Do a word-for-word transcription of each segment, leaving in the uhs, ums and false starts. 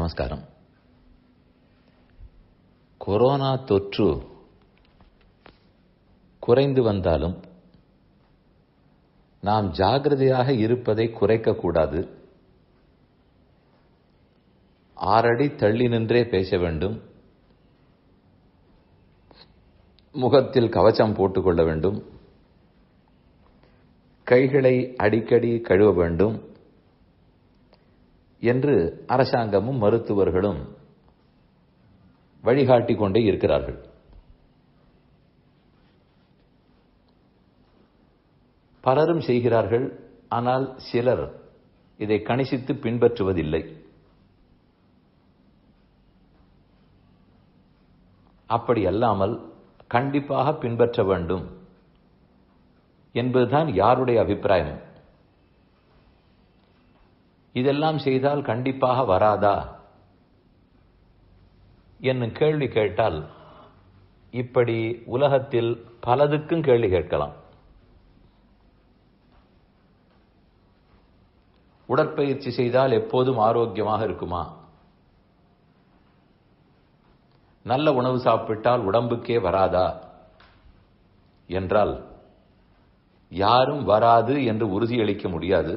நமஸ்காரம். கொரோனா தொற்று குறைந்து வந்தாலும் நாம் ஜாகிரதையாக இருப்பதை குறைக்கக்கூடாது. ஆறடி தள்ளி நின்றே பேச வேண்டும். முகத்தில் கவசம் போட்டுக்கொள்ள வேண்டும். கைகளை அடிக்கடி கழுவ வேண்டும் என்று அரசாங்கமும் மருத்துவர்களும் வழிகாட்டிக் கொண்டே இருக்கிறார்கள். பலரும் செய்கிறார்கள். ஆனால் சிலர் இதை கணிசித்து பின்பற்றுவதில்லை. அப்படி அல்லாமல் கண்டிப்பாக பின்பற்ற வேண்டும் என்பதுதான் யாருடைய அபிப்பிராயம். இதெல்லாம் செய்தால் கண்டிப்பாக வராதா என்னும் கேள்வி கேட்டால், இப்படி உலகத்தில் பலதுக்கும் கேள்வி கேட்கலாம். உடற்பயிற்சி செய்தால் எப்போதும் ஆரோக்கியமாக இருக்குமா? நல்ல உணவு சாப்பிட்டால் உடம்புக்கே வராதா என்றால் யாரும் வராது என்று உறுதியளிக்க முடியாது.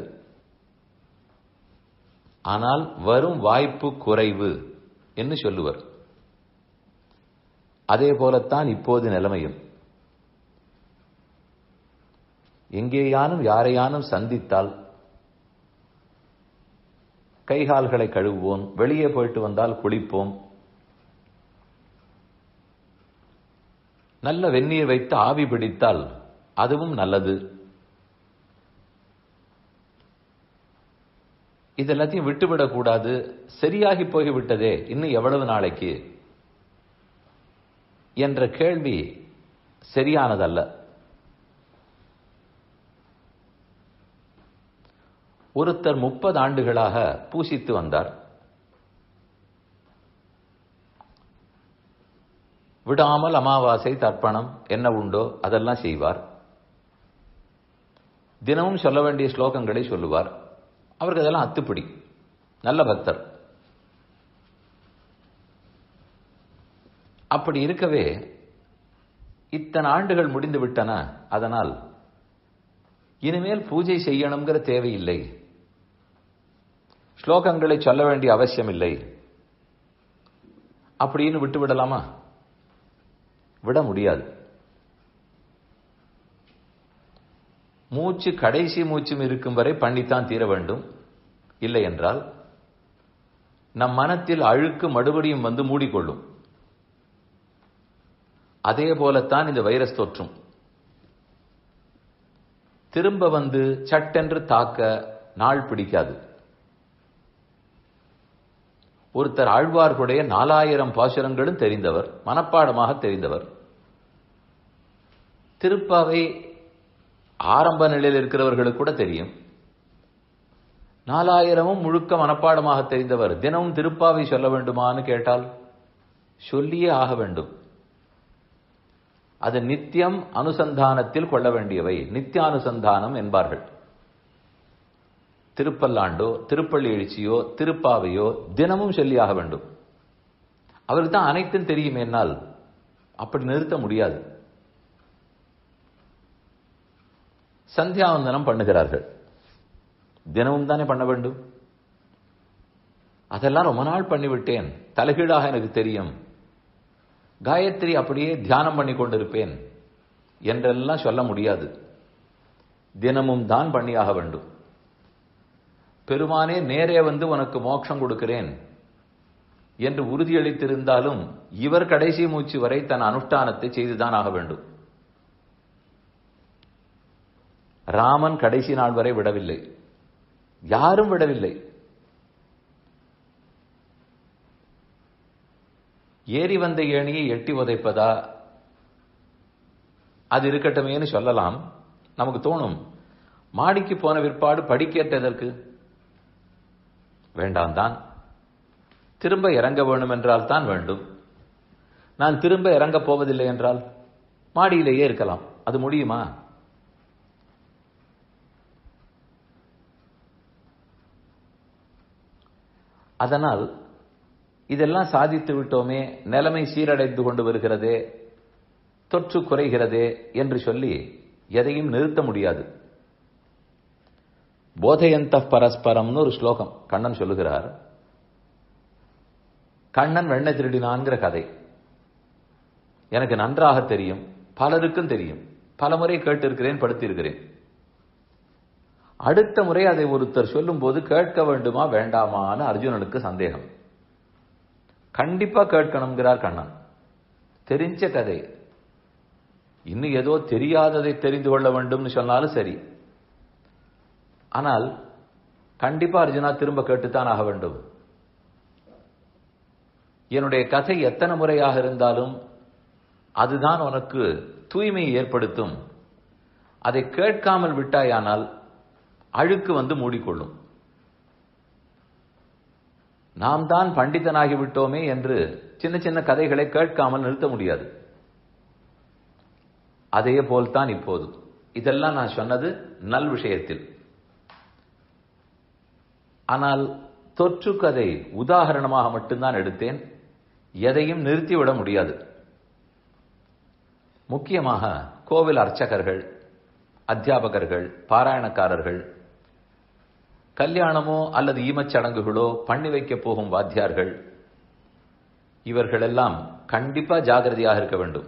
ஆனால் வரும் வாய்ப்பு குறைவு என்று சொல்லுவர். அதே போலத்தான் இப்போது நிலைமையும். எங்கேயானும் யாரையானும் சந்தித்தால் கைகால்களை கழுவுவோம், வெளியே போயிட்டு வந்தால் குளிப்போம், நல்ல வெந்நீர் வைத்து ஆவி பிடித்தால் அதுவும் நல்லது. இதெல்லாத்தையும் விட்டுவிடக்கூடாது. சரியாகி போய்விட்டதே, இன்னும் எவ்வளவு நாளைக்கு என்ற கேள்வி சரியானதல்ல. ஒருத்தர் முப்பது ஆண்டுகளாக பூசித்து வந்தார். விடாமல் அமாவாசை தர்ப்பணம் என்ன உண்டோ அதெல்லாம் செய்வார். தினமும் சொல்ல வேண்டிய ஸ்லோகங்களை சொல்லுவார். அவருக்கு அதெல்லாம் அத்துப்படி. நல்ல பக்தர். அப்படி இருக்கவே இத்தனை ஆண்டுகள் முடிந்து விட்டன. அதனால் இனிமேல் பூஜை செய்யணுங்கிற தேவையில்லை, ஸ்லோகங்களை சொல்ல வேண்டிய அவசியம் இல்லை அப்படின்னு விட்டு விடலாமா? விட முடியாது. மூச்சு கடைசி மூச்சும் இருக்கும் வரை பண்ணித்தான் தீர வேண்டும். இல்லை என்றால் நம் மனத்தில் அழுக்கு மறுபடியும் வந்து மூடிக்கொள்ளும். அதே போலத்தான் இந்த வைரஸ் தொற்றும். திரும்ப வந்து சட்டென்று தாக்க நாள் பிடிக்காது. ஒருத்தர் ஆழ்வார்களுடைய நாலாயிரம் பாசுரங்களும் தெரிந்தவர், மனப்பாடமாக தெரிந்தவர். திருப்பாவை ஆரம்ப நிலையில் இருக்கிறவர்களுக்கு கூட தெரியும். நாலாயிரமும் முழுக்க மனப்பாடமாக தெரிந்தவர் தினமும் திருப்பாவை சொல்ல வேண்டுமான்னு கேட்டால் சொல்லியே ஆக வேண்டும். அது நித்தியம் அனுசந்தானத்தில் கொள்ள வேண்டியவை, நித்தியானுசந்தானம் என்பார்கள். திருப்பல்லாண்டோ திருப்பள்ளி எழுச்சியோ திருப்பாவையோ தினமும் சொல்லியாக வேண்டும். அவருக்கு தான் அனைத்தும் தெரியும். என்னால் அப்படி நிறுத்த முடியாது. சந்தியாவந்தனம் பண்ணுகிறார்கள். தினமும் தானே பண்ண வேண்டும். அதெல்லாம் ரொம்ப நாள் பண்ணிவிட்டேன், தலைகீழாக எனக்கு தெரியும், காயத்ரி அப்படியே தியானம் பண்ணி கொண்டிருப்பேன் என்றெல்லாம் சொல்ல முடியாது. தினமும் தான் பண்ணியாக வேண்டும். பெருமானே நேரே வந்து உனக்கு மோட்சம் கொடுக்கிறேன் என்று உறுதியளித்திருந்தாலும் இவர் கடைசி மூச்சு வரை தன் அனுஷ்டானத்தை செய்துதான் ஆக வேண்டும். ராமன் கடைசி நாள் வரை விடவில்லை, யாரும் விடவில்லை. ஏறி வந்த ஏணியை எட்டி உதைப்பதா? அது இருக்கட்டுமேன்னு சொல்லலாம். நமக்கு தோணும், மாடிக்கு போன விற்பாடு படிக்கேற்றதற்கு வேண்டாம் தான். திரும்ப இறங்க வேண்டும் என்றால் தான் வேண்டும். நான் திரும்ப இறங்க போவதில்லை என்றால் மாடியிலேயே இருக்கலாம். அது முடியுமா? அதனால் இதெல்லாம் சாதித்து விட்டோமே, நிலைமை சீரடைந்து கொண்டு வருகிறதே, தொற்று குறைகிறதே என்று சொல்லி எதையும் நிறுத்த முடியாது. போதையந்த பரஸ்பரம்னு ஒரு ஸ்லோகம் கண்ணன் சொல்லுகிறார். கண்ணன் வெண்ணெய் திருடினான்கிற கதை எனக்கு நன்றாக தெரியும், பலருக்கும் தெரியும், பல முறை கேட்டிருக்கிறேன், படுத்திருக்கிறேன். அடுத்த முறை அதை ஒருத்தர் சொல்லும் போது கேட்க வேண்டுமா வேண்டாமான்னு அர்ஜுனனுக்கு சந்தேகம். கண்டிப்பா கேட்கணுங்கிறார் கண்ணன். தெரிஞ்ச கதை, இன்னும் ஏதோ தெரியாததை தெரிந்து கொள்ள வேண்டும்னு சொன்னாலும் சரி, ஆனால் கண்டிப்பா அர்ஜுனா திரும்ப கேட்டுத்தான் ஆக வேண்டும். என்னுடைய கதை எத்தனை முறையாக இருந்தாலும் அதுதான் உனக்கு தூய்மையை ஏற்படுத்தும். அதை கேட்காமல் விட்டாயானால் அழுக்கு வந்து மூடிக்கொள்ளும். நாம் தான் பண்டிதனாகி விட்டோமே என்று சின்ன சின்ன கதைகளை கேட்காமல் நிறுத்த முடியாது. அதே போல்தான் இப்போது. இதெல்லாம் நான் சொன்னது நல் விஷயத்தில். ஆனால் தொற்று கதை உதாரணமாக மட்டும்தான் எடுத்தேன். எதையும் நிறுத்திவிட முடியாது. முக்கியமாக கோவில் அர்ச்சகர்கள், அத்தியாபகர்கள், பாராயணக்காரர்கள், கல்யாணமோ அல்லது ஈமச்சடங்குகளோ பண்ணி வைக்கப் போகும் வாத்தியார்கள், இவர்களெல்லாம் கண்டிப்பா ஜாகிரதையாக இருக்க வேண்டும்.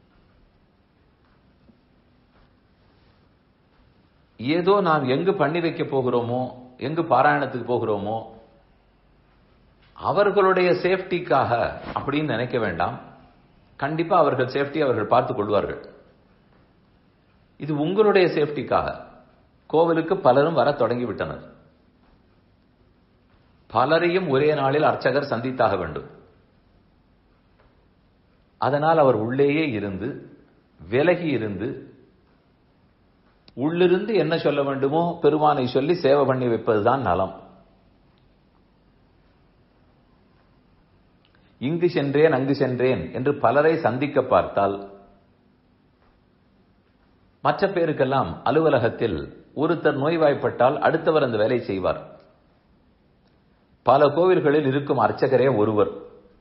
ஏதோ நாம் எங்கு பண்ணி வைக்க போகிறோமோ, எங்கு பாராயணத்துக்கு போகிறோமோ, அவர்களுடைய சேஃப்டிக்காக அப்படின்னு நினைக்க வேண்டாம். கண்டிப்பா அவர்கள் சேஃப்டி அவர்கள் பார்த்துக் கொள்வார்கள். இது உங்களுடைய சேஃப்டிக்காக. கோவிலுக்கு பலரும் வர தொடங்கிவிட்டனர். பலரையும் ஒரே நாளில் அர்ச்சகர் சந்தித்தாக வேண்டும். அதனால் அவர் உள்ளேயே இருந்து, விலகி இருந்து, உள்ளிருந்து என்ன சொல்ல வேண்டுமோ பெருமானை சொல்லி சேவை பண்ணி வைப்பதுதான் நலம். இங்கு சென்றேன் அங்கு சென்றேன் என்று பலரை சந்திக்க பார்த்தால், மற்ற பேருக்கெல்லாம் அலுவலகத்தில் ஒருத்தர் நோய்வாய்ப்பட்டால் அடுத்தவர் அந்த வேலை செய்வார். பல கோவில்களில் இருக்கும் அர்ச்சகரே ஒருவர்.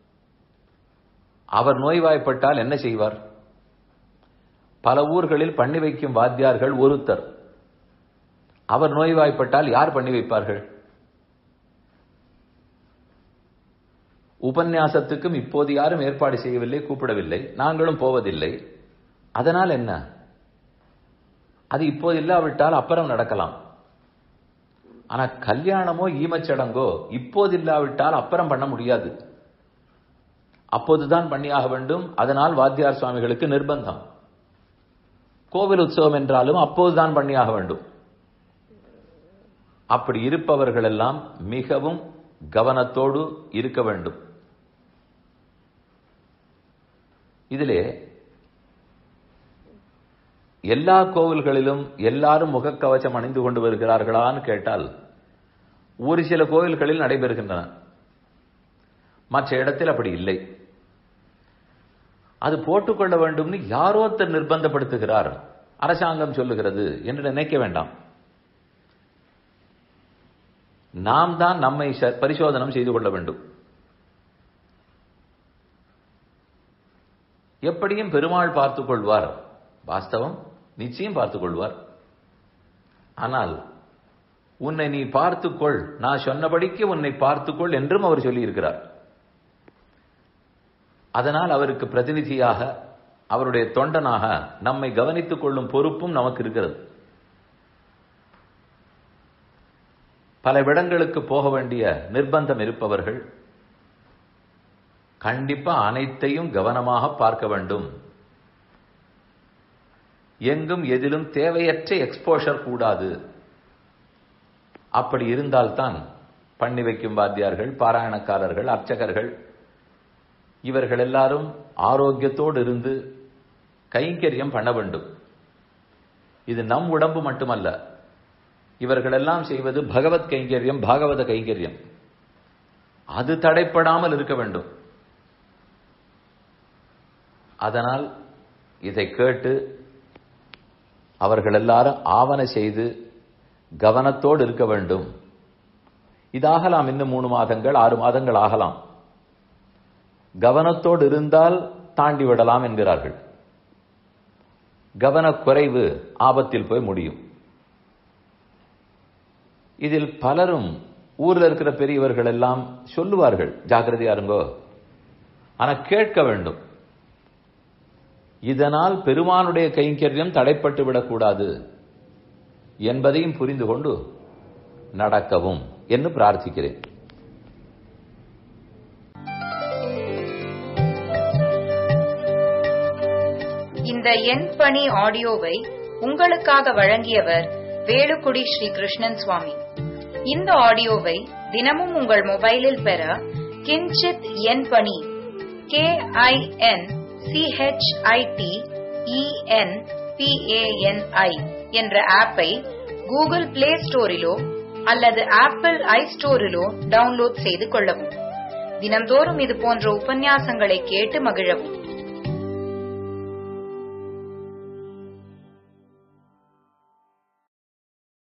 அவர் நோய்வாய்ப்பட்டால் என்ன செய்வார்? பல ஊர்களில் பண்ணி வைக்கும் வாத்தியார்கள் ஒருத்தர். அவர் நோய்வாய்ப்பட்டால் யார் பண்ணி வைப்பார்கள்? உபன்யாசத்துக்கும் இப்போது யாரும் ஏற்பாடு செய்யவில்லை, கூப்பிடவில்லை, நாங்களும் போவதில்லை. அதனால் என்ன? அது இப்போது இல்லாவிட்டால் அப்புறம் நடக்கலாம். ஆனா கல்யாணமோ ஈமச்சடங்கோ இப்போது இல்லாவிட்டால் அப்புறம் பண்ண முடியாது. அப்போதுதான் பண்ணியாக வேண்டும். அதனால் வாத்தியார் சுவாமிகளுக்கு நிர்பந்தம். கோவில் உற்சவம் என்றாலும் அப்போதுதான் பண்ணியாக வேண்டும். அப்படி இருப்பவர்கள் எல்லாம் மிகவும் கவனத்தோடு இருக்க வேண்டும். இதிலே எல்லா கோவில்களிலும் எல்லாரும் முகக்கவசம் அணிந்து கொண்டு வருகிறார்களான்னு கேட்டால் ஒரு சில கோவில்களில் நடைபெறுகின்றன, மற்ற இடத்தில் அப்படி இல்லை. அது போட்டுக்கொள்ள வேண்டும் யாரோ ஒருத்தர் நிர்பந்தப்படுத்துகிறார், அரசாங்கம் சொல்லுகிறது என்று நினைக்க வேண்டாம். நாம் தான் நம்மை பரிசோதனம் செய்து கொள்ள வேண்டும். எப்படியும் பெருமாள் பார்த்துக் கொள்வார், வாஸ்தவம், நிச்சயம் பார்த்துக் கொள்வார். ஆனால் உன்னை நீ பார்த்துக்கொள், நான் சொன்னபடிக்கு உன்னை பார்த்துக்கொள் என்றும் அவர் சொல்லியிருக்கிறார். அதனால் அவருக்கு பிரதிநிதியாக, அவருடைய தொண்டனாக நம்மை கவனித்துக் கொள்ளும் பொறுப்பும் நமக்கு இருக்கிறது. பல இடங்களுக்கு போக வேண்டிய நிர்பந்தம் இருப்பவர்கள் கண்டிப்பா அனைத்தையும் கவனமாக பார்க்க வேண்டும். எங்கும் எதிலும் தேவையற்ற எக்ஸ்போஷர் கூடாது. அப்படி இருந்தால்தான் பண்ணி வைக்கும் வாத்தியார்கள், பாராயணக்காரர்கள், அர்ச்சகர்கள் இவர்கள் எல்லாரும் ஆரோக்கியத்தோடு இருந்து கைங்கரியம் பண்ண வேண்டும். இது நம் உடம்பு மட்டுமல்ல, இவர்களெல்லாம் செய்வது பகவத் கைங்கரியம், பாகவத கைங்கரியம். அது தடைப்படாமல் இருக்க வேண்டும். அதனால் இதை கேட்டு அவர்கள் எல்லாரும் ஆவண செய்து கவனத்தோடு இருக்க வேண்டும். இதாகலாம், இன்னும் மூணு மாதங்கள் ஆறு மாதங்கள் ஆகலாம். கவனத்தோடு இருந்தால் தாண்டி விடலாம் என்கிறார்கள். கவனக்குறைவு ஆபத்தில் போய் முடியும். இதில் பலரும் ஊர்ல இருக்கிற பெரியவர்கள் எல்லாம் சொல்லுவார்கள், ஜாக்கிரதையா இருங்கோ. ஆனா கேட்க வேண்டும். இதனால் பெருமானுடைய கைங்கரியம் தடைப்பட்டு விடக்கூடாது என்பதையும் புரிந்து கொண்டு நடக்கவும் என்று பிரார்த்திக்கிறேன். இந்த என் பணி ஆடியோவை உங்களுக்காக வழங்கியவர் வேலுக்குடி ஸ்ரீ கிருஷ்ணன் சுவாமி. இந்த ஆடியோவை தினமும் உங்கள் மொபைலில் பெற கிஞ்சித் என் பணி கே ஐ என் சிஹெச்ஐடி இஎன் பிஏஎன்ஐ என்ற ஆப்பை கூகுள் பிளே ஸ்டோரிலோ அல்லது ஆப்பிள் ஐ ஸ்டோரிலோ டவுன்லோட் செய்து கொள்ளவும். தினம்தோறும் இது போன்ற உபன்யாசங்களை கேட்டு மகிழவும்.